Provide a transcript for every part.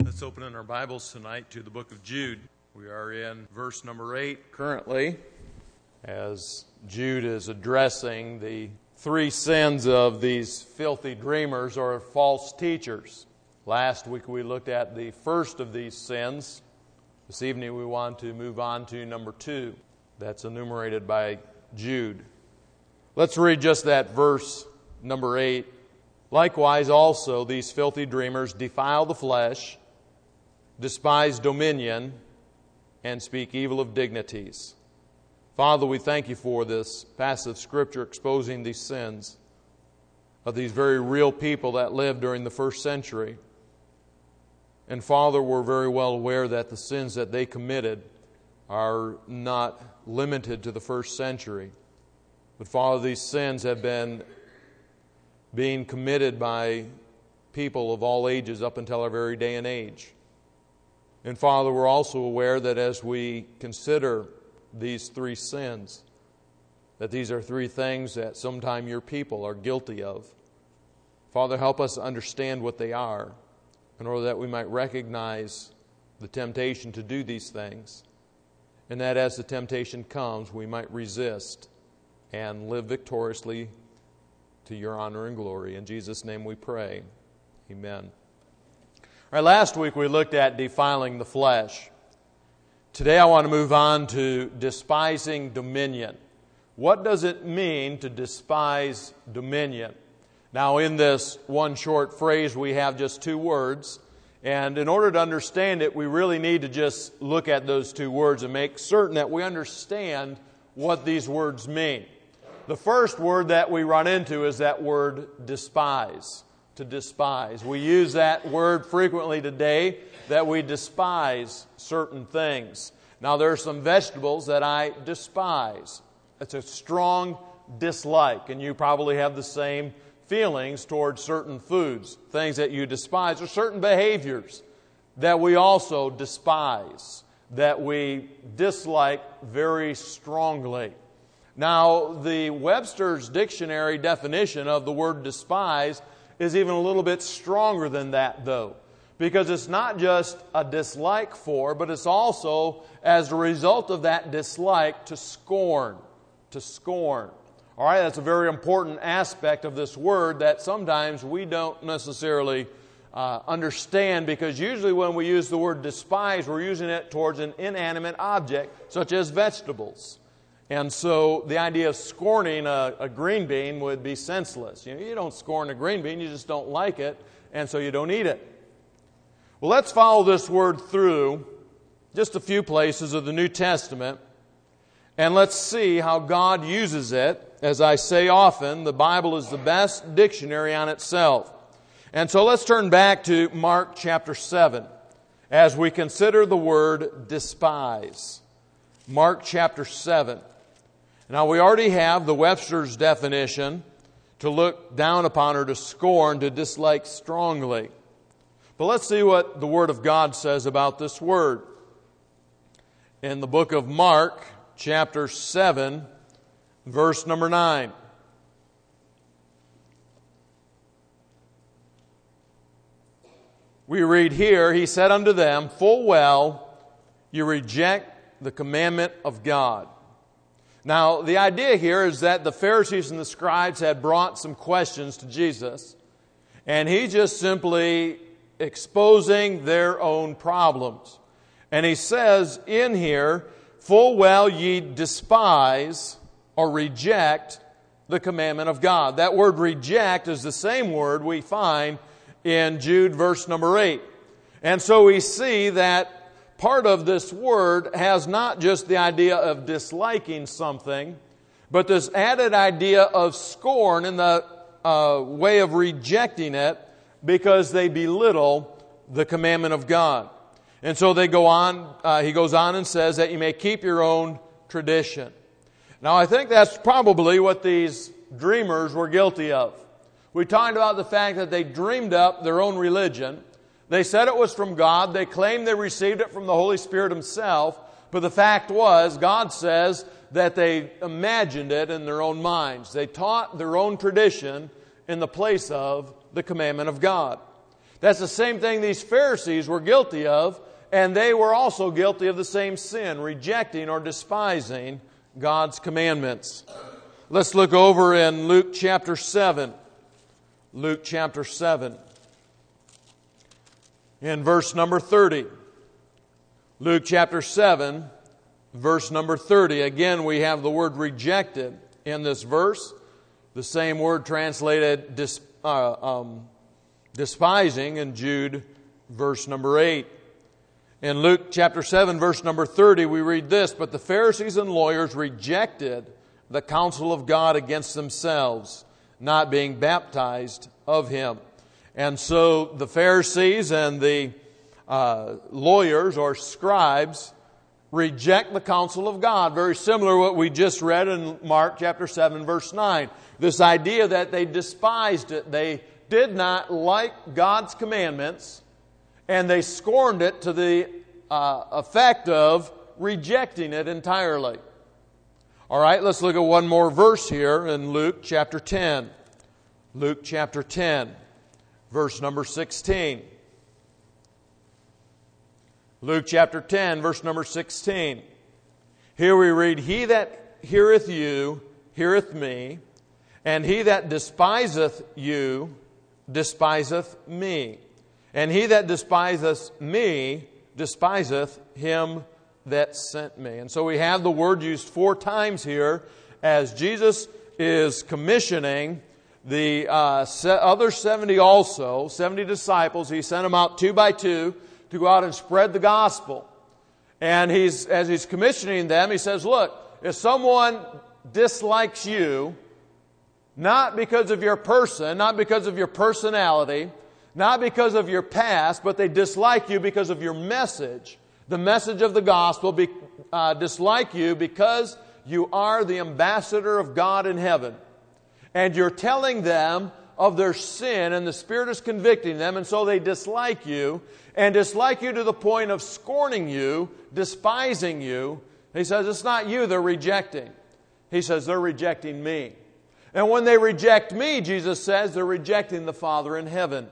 Let's open in our Bibles tonight to the book of Jude. We are in verse number 8 currently, as Jude is addressing the three sins of these filthy dreamers or false teachers. Last week we looked at the first of these sins. This evening we want to move on to number 2. That's enumerated by Jude. Let's read just that verse number 8. Likewise also these filthy dreamers defile the flesh, despise dominion, and speak evil of dignities. Father, we thank you for this passage of Scripture exposing these sins of these very real people that lived during the first century. And Father, we're very well aware that the sins that they committed are not limited to the first century. But Father, these sins have been being committed by people of all ages up until our very day and age. And Father, we're also aware that as we consider these three sins, that these are three things that sometime your people are guilty of. Father, help us understand what they are in order that we might recognize the temptation to do these things, and that as the temptation comes, we might resist and live victoriously to your honor and glory. In Jesus' name we pray. Amen. All right, last week we looked at defiling the flesh. Today I want to move on to despising dominion. What does it mean to despise dominion? Now, in this one short phrase, we have just two words. And in order to understand it, we really need to just look at those two words and make certain that we understand what these words mean. The first word that we run into is that word despise. To despise. We use that word frequently today, that we despise certain things. Now, there are some vegetables that I despise. It's a strong dislike, and you probably have the same feelings towards certain foods, things that you despise, or certain behaviors that we also despise, that we dislike very strongly. Now, the Webster's Dictionary definition of the word despise is even a little bit stronger than that, though, because it's not just a dislike for, but it's also as a result of that dislike to scorn. To scorn. All right, that's a very important aspect of this word that sometimes we don't necessarily understand, because usually when we use the word despise, we're using it towards an inanimate object, such as vegetables. And so the idea of scorning a green bean would be senseless. You don't scorn a green bean, you just don't like it, and so you don't eat it. Well, let's follow this word through just a few places of the New Testament, and let's see how God uses it. As I say often, the Bible is the best dictionary on itself. And so let's turn back to Mark chapter 7 as we consider the word despise. Mark chapter 7. Now, we already have the Webster's definition: to look down upon or to scorn, to dislike strongly. But let's see what the Word of God says about this word. In the book of Mark, chapter 7, verse number 9. We read here, he said unto them, full well, you reject the commandment of God. Now, the idea here is that the Pharisees and the scribes had brought some questions to Jesus, and He just simply exposing their own problems. And He says in here, full well ye despise or reject the commandment of God. That word reject is the same word we find in Jude verse number 8. And so we see that part of this word has not just the idea of disliking something, but this added idea of scorn in the way of rejecting it because they belittle the commandment of God. And so they go on, he goes on and says that you may keep your own tradition. Now, I think that's probably what these dreamers were guilty of. We talked about the fact that they dreamed up their own religion. They said it was from God. They claimed they received it from the Holy Spirit Himself. But the fact was, God says that they imagined it in their own minds. They taught their own tradition in the place of the commandment of God. That's the same thing these Pharisees were guilty of, and they were also guilty of the same sin, rejecting or despising God's commandments. Let's look over in Luke chapter 7. Luke chapter 7. In verse number 30. Luke chapter 7, verse number 30. Again, we have the word rejected in this verse. The same word translated despising in Jude, verse number 8. In Luke chapter 7, verse number 30, we read this, "But the Pharisees and lawyers rejected the counsel of God against themselves, not being baptized of Him." And so the Pharisees and the lawyers or scribes reject the counsel of God. Very similar to what we just read in Mark chapter 7, verse 9. This idea that they despised it. They did not like God's commandments, and they scorned it to the effect of rejecting it entirely. All right, let's look at one more verse here in Luke chapter 10. Luke chapter 10, verse number 16. Luke chapter 10, verse number 16. Here we read, "He that heareth you, heareth me, and he that despiseth you, despiseth me. And he that despiseth me, despiseth him that sent me." And so we have the word used 4 times here as Jesus is commissioning the other 70 also, 70 disciples. He sent them out 2 by 2 to go out and spread the gospel. And as he's commissioning them, he says, look, if someone dislikes you, not because of your person, not because of your personality, not because of your past, but they dislike you because of your message, the message of the gospel, dislike you because you are the ambassador of God in heaven. And you're telling them of their sin, and the Spirit is convicting them, and so they dislike you, and dislike you to the point of scorning you, despising you. He says, it's not you they're rejecting. He says, they're rejecting me. And when they reject me, Jesus says, they're rejecting the Father in heaven.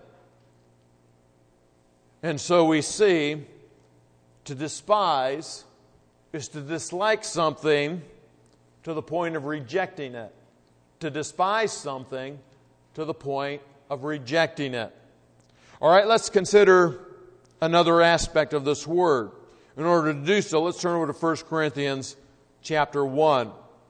And so we see, to despise is to dislike something to the point of rejecting it. To despise something to the point of rejecting it. All right, let's consider another aspect of this word. In order to do so, let's turn over to 1 Corinthians chapter 1.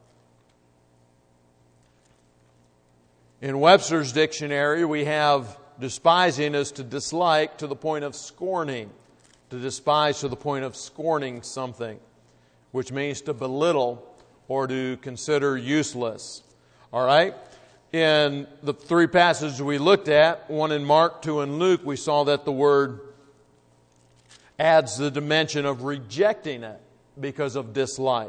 In Webster's dictionary, we have despising as to dislike to the point of scorning. To despise to the point of scorning something, which means to belittle or to consider useless. All right? In the 3 passages we looked at, one in Mark, 2 in Luke, we saw that the word adds the dimension of rejecting it because of dislike.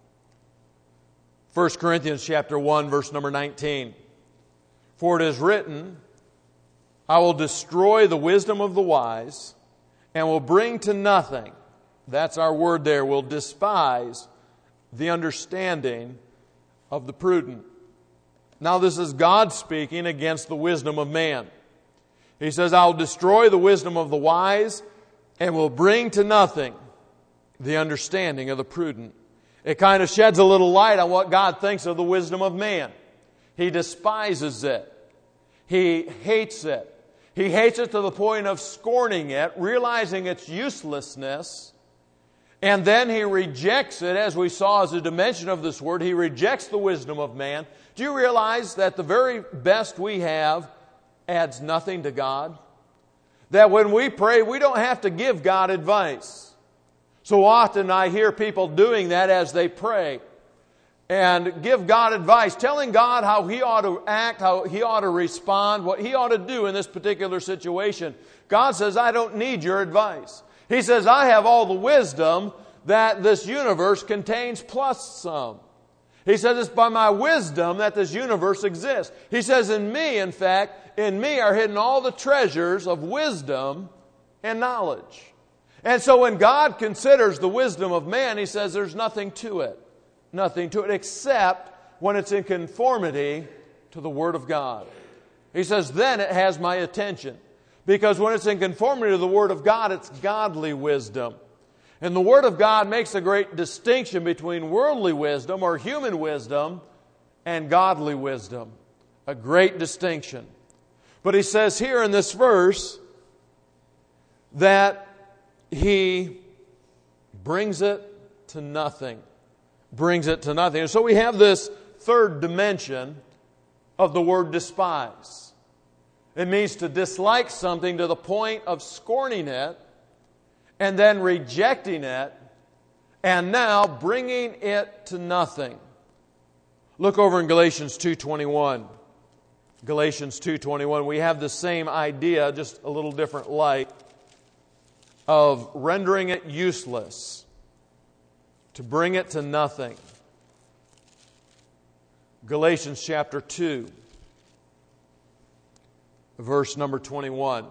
1 Corinthians chapter 1, verse number 19. "For it is written, I will destroy the wisdom of the wise and will bring to nothing," that's our word there, "will despise the understanding of the prudent." Now this is God speaking against the wisdom of man. He says, "I will destroy the wisdom of the wise and will bring to nothing the understanding of the prudent." It kind of sheds a little light on what God thinks of the wisdom of man. He despises it. He hates it. He hates it to the point of scorning it, realizing its uselessness, and then he rejects it, as we saw as a dimension of this word. He rejects the wisdom of man. Do you realize that the very best we have adds nothing to God? That when we pray, we don't have to give God advice. So often I hear people doing that as they pray and give God advice, telling God how He ought to act, how He ought to respond, what He ought to do in this particular situation. God says, I don't need your advice. He says, I have all the wisdom that this universe contains plus some. He says, it's by my wisdom that this universe exists. He says, in me, in fact, in me are hidden all the treasures of wisdom and knowledge. And so when God considers the wisdom of man, He says there's nothing to it. Nothing to it except when it's in conformity to the Word of God. He says, then it has my attention. Because when it's in conformity to the Word of God, it's godly wisdom. And the Word of God makes a great distinction between worldly wisdom or human wisdom and godly wisdom. A great distinction. But he says here in this verse that he brings it to nothing. Brings it to nothing. And so we have this third dimension of the word despise. It means to dislike something to the point of scorning it and then rejecting it and now bringing it to nothing. Look over in Galatians 2:21. Galatians 2:21. We have the same idea, just a little different light, of rendering it useless, to bring it to nothing. Galatians chapter 2, verse number 21.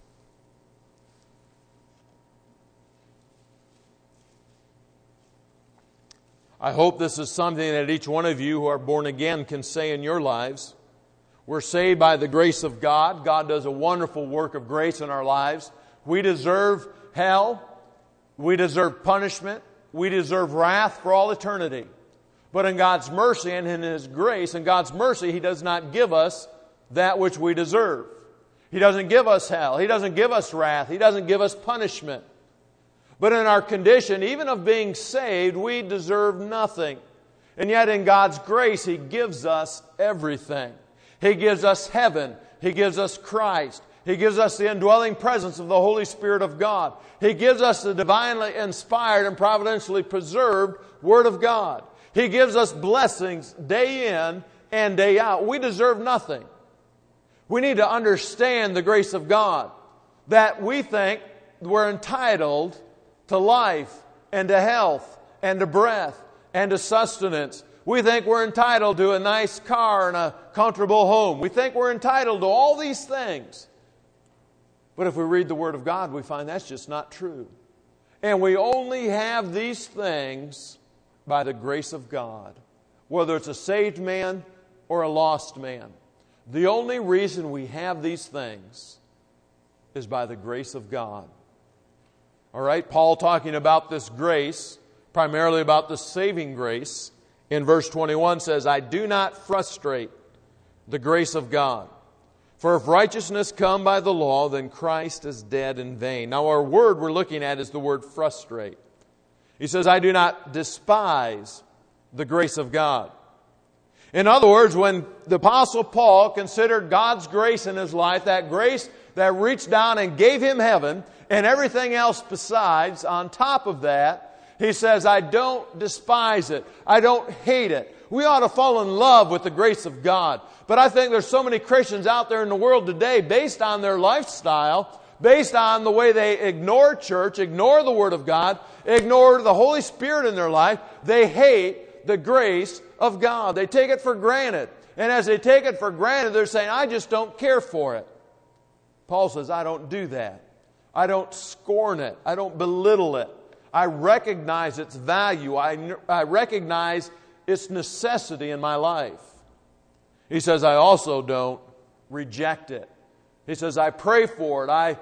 I hope this is something that each one of you who are born again can say in your lives. We're saved by the grace of God. God does a wonderful work of grace in our lives. We deserve hell. We deserve punishment. We deserve wrath for all eternity. But in God's mercy and in His grace and God's mercy, He does not give us that which we deserve. He doesn't give us hell. He doesn't give us wrath. He doesn't give us punishment. But in our condition, even of being saved, we deserve nothing. And yet in God's grace, He gives us everything. He gives us heaven. He gives us Christ. He gives us the indwelling presence of the Holy Spirit of God. He gives us the divinely inspired and providentially preserved Word of God. He gives us blessings day in and day out. We deserve nothing. We need to understand the grace of God, that we think we're entitled to life and to health and to breath and to sustenance. We think we're entitled to a nice car and a comfortable home. We think we're entitled to all these things. But if we read the Word of God, we find that's just not true. And we only have these things by the grace of God, whether it's a saved man or a lost man. The only reason we have these things is by the grace of God. All right, Paul talking about this grace, primarily about the saving grace, in verse 21 says, I do not frustrate the grace of God. For if righteousness come by the law, then Christ is dead in vain. Now our word we're looking at is the word frustrate. He says, I do not despise the grace of God. In other words, when the Apostle Paul considered God's grace in his life, that grace that reached down and gave him heaven and everything else besides, on top of that, he says, I don't despise it. I don't hate it. We ought to fall in love with the grace of God. But I think there's so many Christians out there in the world today, based on their lifestyle, based on the way they ignore church, ignore the Word of God, ignore the Holy Spirit in their life, they hate the grace of God. They take it for granted. And as they take it for granted, they're saying, I just don't care for it. Paul says, I don't do that. I don't scorn it. I don't belittle it. I recognize its value. I recognize its necessity in my life. He says, I also don't reject it. He says, I pray for it. I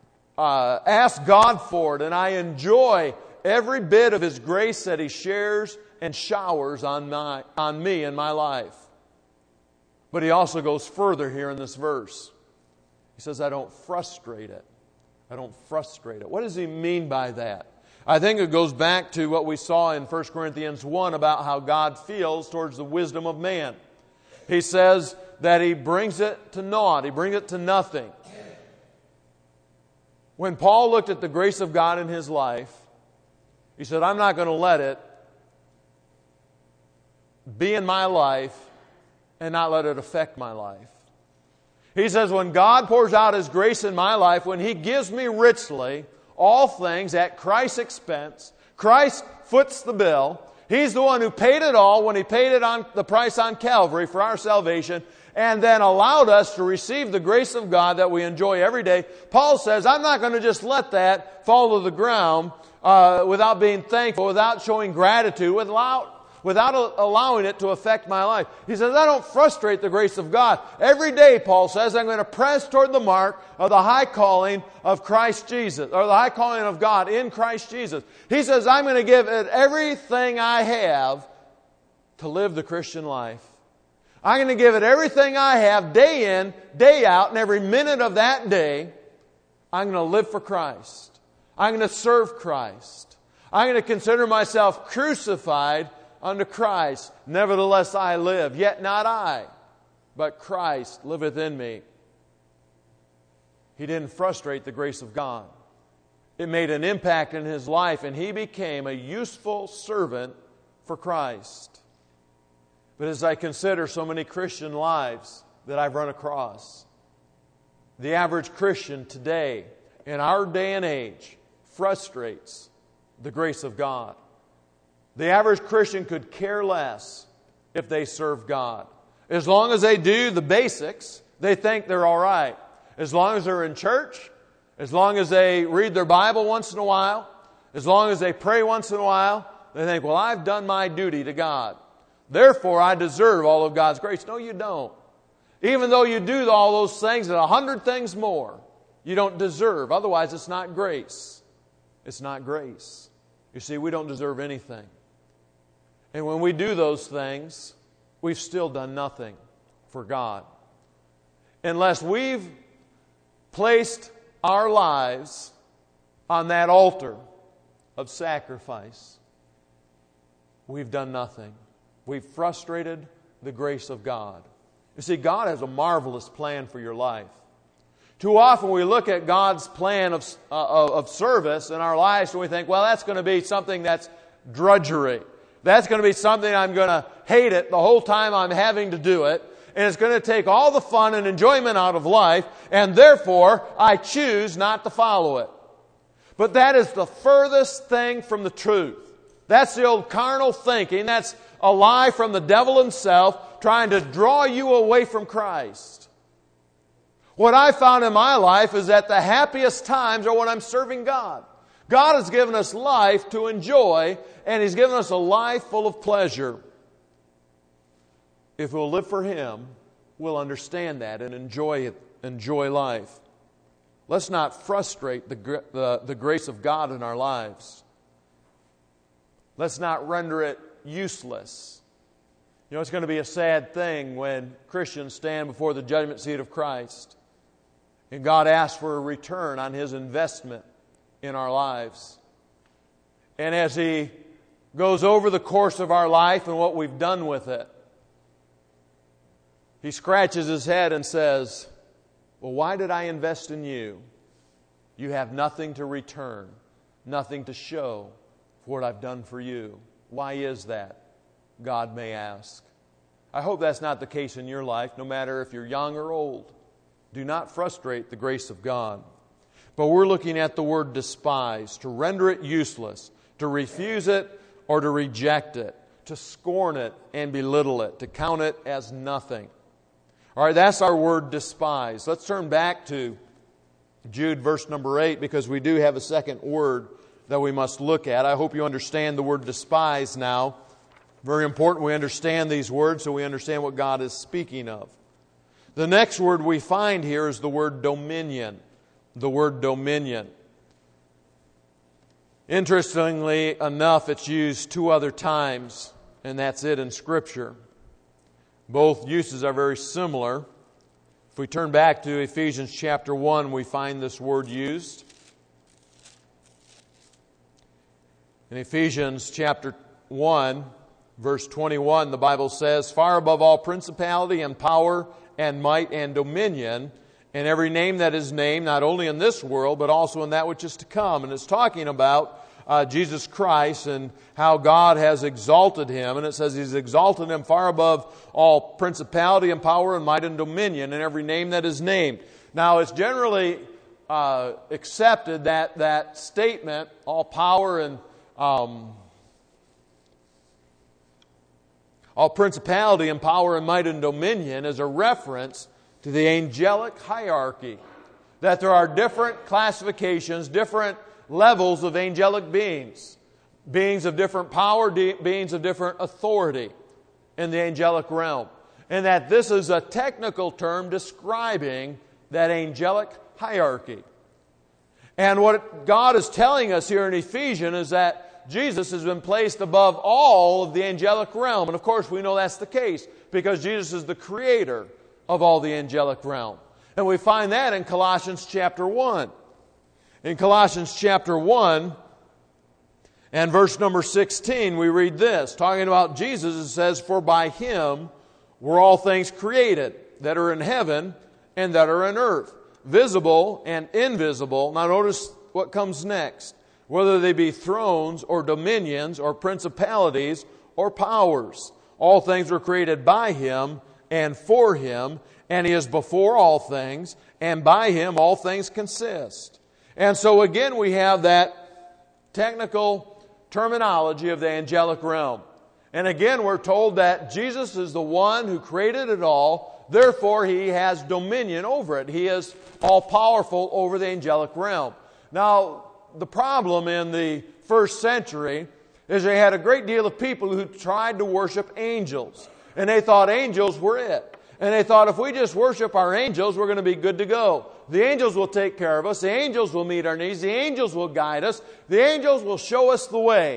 ask God for it. And I enjoy every bit of His grace that He shares and showers on me in my life. But he also goes further here in this verse. He says, I don't frustrate it. I don't frustrate it. What does he mean by that? I think it goes back to what we saw in 1 Corinthians 1 about how God feels towards the wisdom of man. He says that He brings it to naught. He brings it to nothing. When Paul looked at the grace of God in his life, he said, I'm not going to let it be in my life and not let it affect my life. He says, when God pours out His grace in my life, when He gives me richly all things at Christ's expense, Christ foots the bill. He's the one who paid it all when He paid it on the price on Calvary for our salvation, and then allowed us to receive the grace of God that we enjoy every day. Paul says, I'm not going to just let that fall to the ground without being thankful, without showing gratitude, without without allowing it to affect my life. He says, I don't frustrate the grace of God. Every day, Paul says, I'm going to press toward the mark of the high calling of Christ Jesus, or the high calling of God in Christ Jesus. He says, I'm going to give it everything I have to live the Christian life. I'm going to give it everything I have, day in, day out, and every minute of that day, I'm going to live for Christ. I'm going to serve Christ. I'm going to consider myself crucified unto Christ. Nevertheless I live, yet not I, but Christ liveth in me. He didn't frustrate the grace of God. It made an impact in his life, and he became a useful servant for Christ. But as I consider so many Christian lives that I've run across, the average Christian today, in our day and age, frustrates the grace of God. The average Christian could care less if they serve God. As long as they do the basics, they think they're all right. As long as they're in church, as long as they read their Bible once in a while, as long as they pray once in a while, they think, well, I've done my duty to God. Therefore, I deserve all of God's grace. No, you don't. Even though you do all those things and 100 things more, you don't deserve. Otherwise, it's not grace. It's not grace. You see, we don't deserve anything. And when we do those things, we've still done nothing for God. Unless we've placed our lives on that altar of sacrifice, we've done nothing. We've frustrated the grace of God. You see, God has a marvelous plan for your life. Too often we look at God's plan of service in our lives and we think, well, that's going to be something that's drudgery. That's going to be something I'm going to hate it the whole time I'm having to do it. And it's going to take all the fun and enjoyment out of life, and therefore I choose not to follow it. But that is the furthest thing from the truth. That's the old carnal thinking. That's a lie from the devil himself trying to draw you away from Christ. What I found in my life is that the happiest times are when I'm serving God. God has given us life to enjoy, and He's given us a life full of pleasure. If we'll live for Him, we'll understand that and enjoy life. Let's not frustrate the grace of God in our lives. Let's not render it useless. You know, it's going to be a sad thing when Christians stand before the judgment seat of Christ and God asks for a return on His investment in our lives. And as He goes over the course of our life and what we've done with it, He scratches His head and says, well, why did I invest in you? You have nothing to return, nothing to show for what I've done for you. Why is that? God may ask. I hope that's not the case in your life, no matter if you're young or old. Do not frustrate the grace of God. But we're looking at the word despise, to render it useless, to refuse it or to reject it, to scorn it and belittle it, to count it as nothing. All right, that's our word despise. Let's turn back to Jude verse number 8, because we do have a second word that we must look at. I hope you understand the word despise now. Very important we understand these words so we understand what God is speaking of. The next word we find here is the word dominion. The word dominion. Interestingly enough, it's used 2 other times, and that's it in Scripture. Both uses are very similar. If we turn back to Ephesians chapter 1, we find this word used. In Ephesians chapter 1, verse 21, the Bible says, far above all principality and power and might and dominion, and every name that is named, not only in this world, but also in that which is to come. And it's talking about Jesus Christ and how God has exalted Him. And it says He's exalted Him far above all principality and power and might and dominion, and every name that is named. Now, it's generally accepted that that statement, all power and all principality and power and might and dominion, is a reference to the angelic hierarchy. That there are different classifications, different levels of angelic beings. beings of different power, beings of different authority in the angelic realm. And that this is a technical term describing that angelic hierarchy. And what God is telling us here in Ephesians is that Jesus has been placed above all of the angelic realm. And of course we know that's the case because Jesus is the creator of all the angelic realm. And we find that in Colossians chapter 1. In Colossians chapter 1 and verse number 16, we read this. Talking about Jesus, it says, "For by Him were all things created that are in heaven and that are in earth, visible and invisible." Now notice what comes next. "Whether they be thrones or dominions or principalities or powers. All things were created by Him and for Him, and He is before all things, and by Him all things consist." And so again we have that technical terminology of the angelic realm. And again we're told that Jesus is the one who created it all, therefore He has dominion over it. He is all-powerful over the angelic realm. Now, the problem in the first century is they had a great deal of people who tried to worship angels. And they thought angels were it. And they thought if we just worship our angels, we're going to be good to go. The angels will take care of us. The angels will meet our needs. The angels will guide us. The angels will show us the way.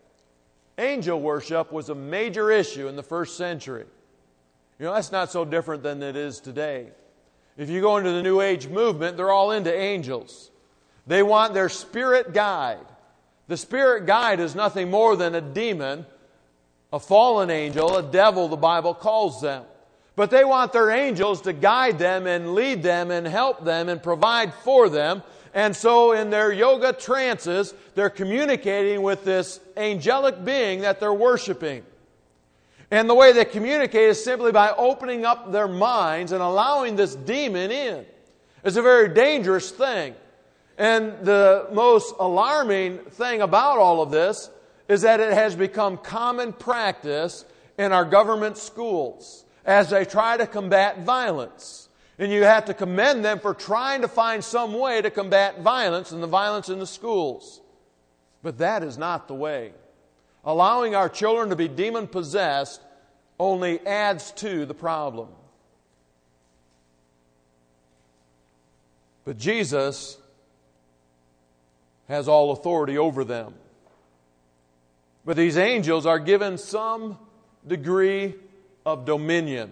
Angel worship was a major issue in the first century. You know, that's not so different than it is today. If you go into the New Age movement, they're all into angels. They want their spirit guide. The spirit guide is nothing more than a demon, a fallen angel, a devil, the Bible calls them. But they want their angels to guide them and lead them and help them and provide for them. And so in their yoga trances, they're communicating with this angelic being that they're worshiping. And the way they communicate is simply by opening up their minds and allowing this demon in. It's a very dangerous thing. And the most alarming thing about all of this is that it has become common practice in our government schools as they try to combat violence. And you have to commend them for trying to find some way to combat violence and the violence in the schools. But that is not the way. Allowing our children to be demon-possessed only adds to the problem. But Jesus has all authority over them. But these angels are given some degree of dominion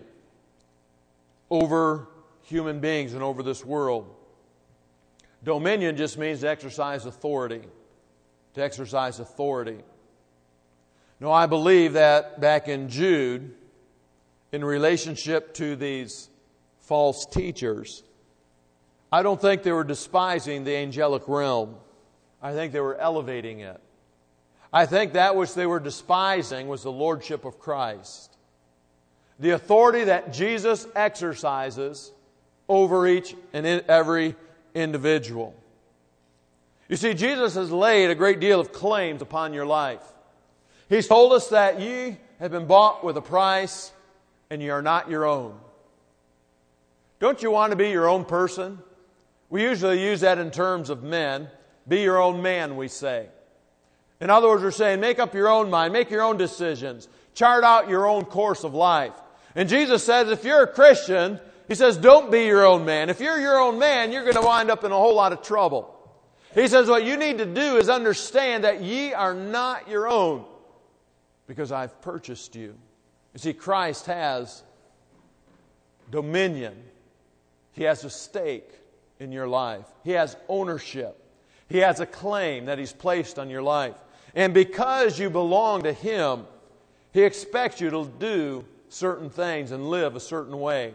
over human beings and over this world. Dominion just means to exercise authority. To exercise authority. Now, I believe that back in Jude, in relationship to these false teachers, I don't think they were despising the angelic realm. I think they were elevating it. I think that which they were despising was the lordship of Christ. The authority that Jesus exercises over each and every individual. You see, Jesus has laid a great deal of claims upon your life. He's told us that ye have been bought with a price and ye are not your own. Don't you want to be your own person? We usually use that in terms of men. Be your own man, we say. In other words, we're saying make up your own mind, make your own decisions, chart out your own course of life. And Jesus says if you're a Christian, He says don't be your own man. If you're your own man, you're going to wind up in a whole lot of trouble. He says what you need to do is understand that ye are not your own because I've purchased you. You see, Christ has dominion. He has a stake in your life. He has ownership. He has a claim that He's placed on your life. And because you belong to Him, He expects you to do certain things and live a certain way.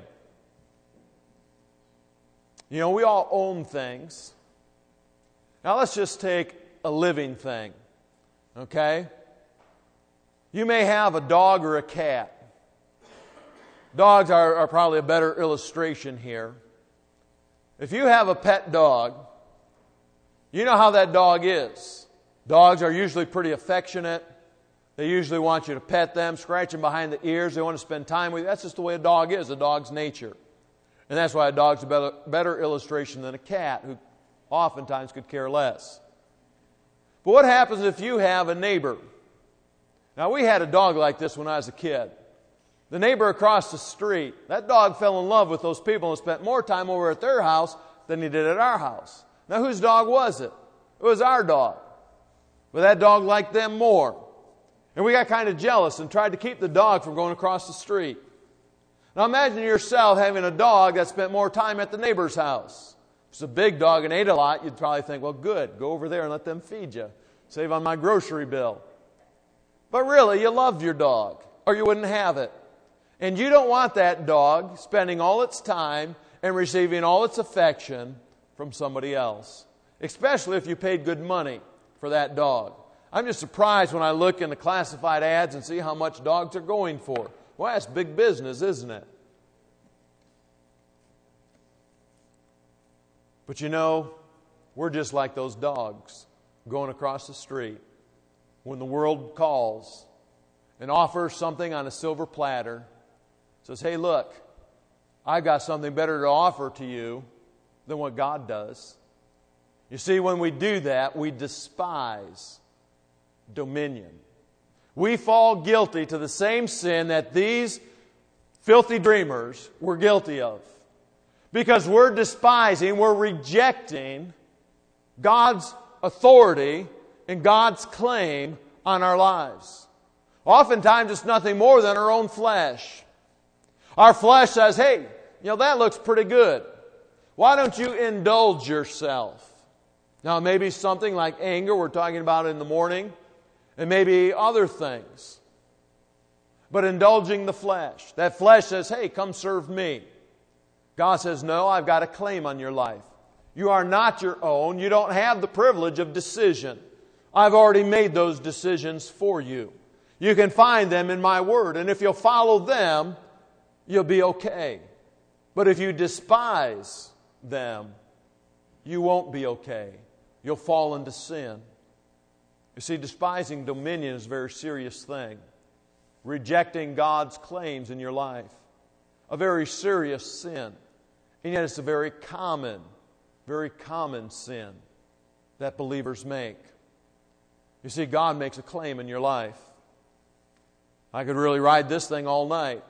You know, we all own things. Now let's just take a living thing. Okay? You may have a dog or a cat. Dogs are probably a better illustration here. If you have a pet dog, you know how that dog is. Dogs are usually pretty affectionate. They usually want you to pet them, scratch them behind the ears. They want to spend time with you. That's just the way a dog is, a dog's nature. And that's why a dog's a better illustration than a cat, who oftentimes could care less. But what happens if you have a neighbor? Now, we had a dog like this when I was a kid. The neighbor across the street, that dog fell in love with those people and spent more time over at their house than he did at our house. Now, whose dog was it? It was our dog. But that dog liked them more. And we got kind of jealous and tried to keep the dog from going across the street. Now, imagine yourself having a dog that spent more time at the neighbor's house. If it's a big dog and ate a lot, you'd probably think, well, good, go over there and let them feed you. Save on my grocery bill. But really, you loved your dog, or you wouldn't have it. And you don't want that dog spending all its time and receiving all its affection from somebody else, especially if you paid good money for that dog. I'm just surprised when I look in the classified ads and see how much dogs are going for. Well, that's big business, isn't it? But you know, we're just like those dogs going across the street. When the world calls and offers something on a silver platter, says, hey, look, I've got something better to offer to you than what God does. You see, when we do that, we despise dominion. We fall guilty to the same sin that these filthy dreamers were guilty of. Because we're despising, we're rejecting God's authority and God's claim on our lives. Oftentimes it's nothing more than our own flesh. Our flesh says, hey, that looks pretty good. Why don't you indulge yourself? Now, maybe something like anger we're talking about in the morning, and maybe other things. But indulging the flesh. That flesh says, hey, come serve me. God says, no, I've got a claim on your life. You are not your own. You don't have the privilege of decision. I've already made those decisions for you. You can find them in my word. And if you'll follow them, you'll be okay. But if you despise them, you won't be okay. You'll fall into sin. You see, despising dominion is a very serious thing. Rejecting God's claims in your life. A very serious sin. And yet it's a very common sin that believers make. You see, God makes a claim in your life. I could really ride this thing all night.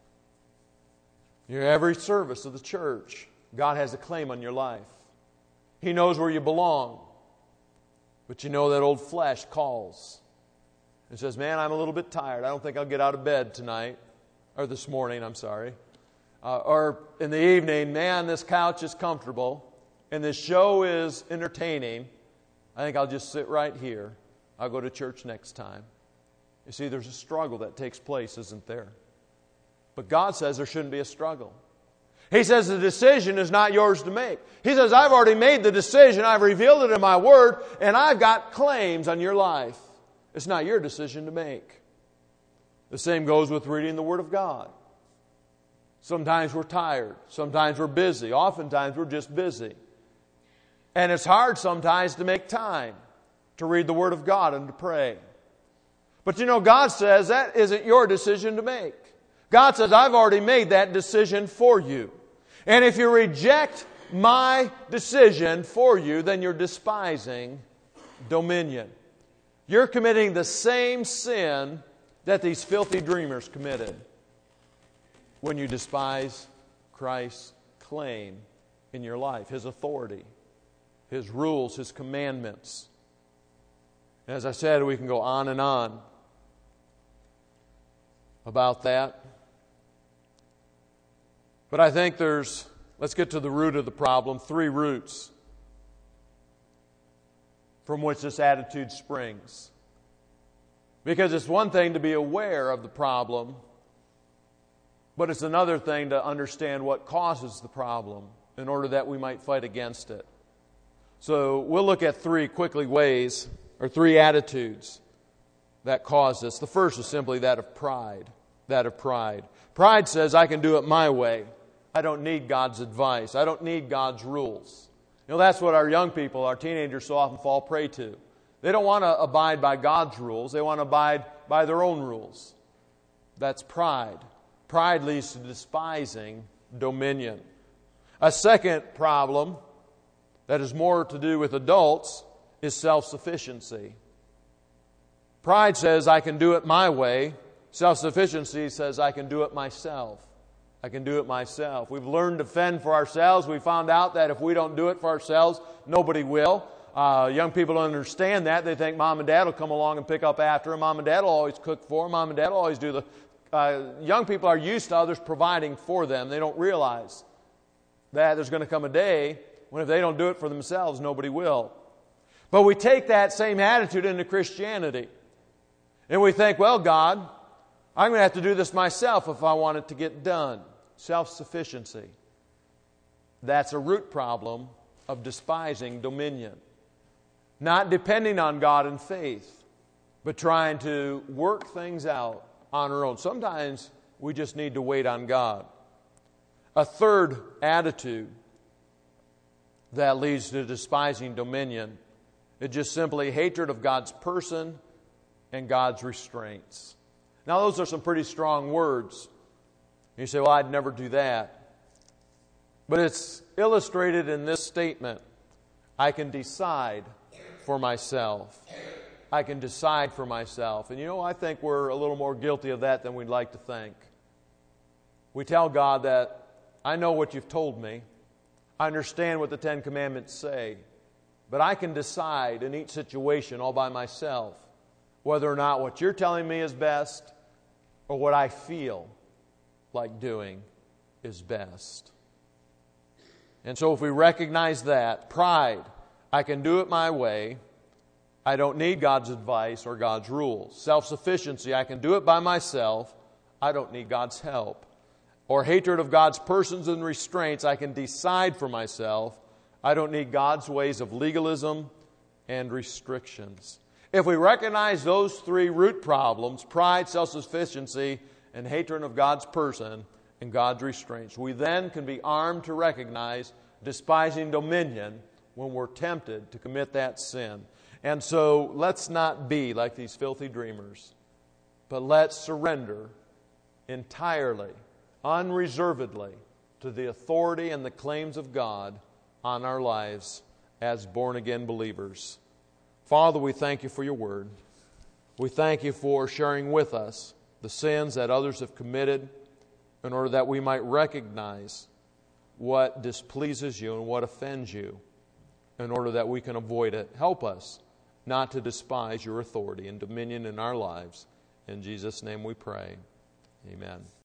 Every service of the church, God has a claim on your life. He knows where you belong. But you know that old flesh calls and says, man, I'm a little bit tired. I don't think I'll get out of bed tonight. Or this morning, I'm sorry. Or in the evening, man, this couch is comfortable. And this show is entertaining. I think I'll just sit right here. I'll go to church next time. You see, there's a struggle that takes place, isn't there? But God says there shouldn't be a struggle. He says the decision is not yours to make. He says, I've already made the decision. I've revealed it in my word. And I've got claims on your life. It's not your decision to make. The same goes with reading the Word of God. Sometimes we're tired. Sometimes we're busy. Oftentimes we're just busy. And it's hard sometimes to make time to read the Word of God and to pray. But God says that isn't your decision to make. God says, I've already made that decision for you. And if you reject my decision for you, then you're despising dominion. You're committing the same sin that these filthy dreamers committed when you despise Christ's claim in your life, His authority, His rules, His commandments. And as I said, we can go on and on about that. But I think let's get to the root of the problem, 3 roots from which this attitude springs. Because it's one thing to be aware of the problem, but it's another thing to understand what causes the problem in order that we might fight against it. So we'll look at 3 attitudes that cause this. The first is simply that of pride. Pride says, I can do it my way. I don't need God's advice. I don't need God's rules. That's what our young people, our teenagers so often fall prey to. They don't want to abide by God's rules. They want to abide by their own rules. That's pride. Pride leads to despising dominion. A second problem that is more to do with adults is self-sufficiency. Pride says, I can do it my way. Self-sufficiency says, I can do it myself. I can do it myself. We've learned to fend for ourselves. We found out that if we don't do it for ourselves, nobody will. Young people don't understand that. They think mom and dad will come along and pick up after them. Mom and dad will always cook for them. Mom and dad will always do the... young people are used to others providing for them. They don't realize that there's going to come a day when if they don't do it for themselves, nobody will. But we take that same attitude into Christianity. And we think, well, God, I'm going to have to do this myself if I want it to get done. Self-sufficiency. That's a root problem of despising dominion. Not depending on God in faith, but trying to work things out on our own. Sometimes we just need to wait on God. A third attitude that leads to despising dominion is just simply hatred of God's person and God's restraints. Now, those are some pretty strong words. You say, well, I'd never do that. But it's illustrated in this statement. I can decide for myself. I can decide for myself. And I think we're a little more guilty of that than we'd like to think. We tell God that, I know what you've told me. I understand what the Ten Commandments say. But I can decide in each situation all by myself whether or not what you're telling me is best or what I feel like doing is best. And so if we recognize that, pride, I can do it my way. I don't need God's advice or God's rules. Self-sufficiency, I can do it by myself. I don't need God's help. Or hatred of God's persons and restraints, I can decide for myself. I don't need God's ways of legalism and restrictions. If we recognize those three root problems, pride, self-sufficiency, and hatred of God's person and God's restraints, we then can be armed to recognize despising dominion when we're tempted to commit that sin. And so let's not be like these filthy dreamers, but let's surrender entirely, unreservedly to the authority and the claims of God on our lives as born-again believers. Father, we thank you for your word. We thank you for sharing with us the sins that others have committed in order that we might recognize what displeases you and what offends you in order that we can avoid it. Help us not to despise your authority and dominion in our lives. In Jesus' name we pray. Amen.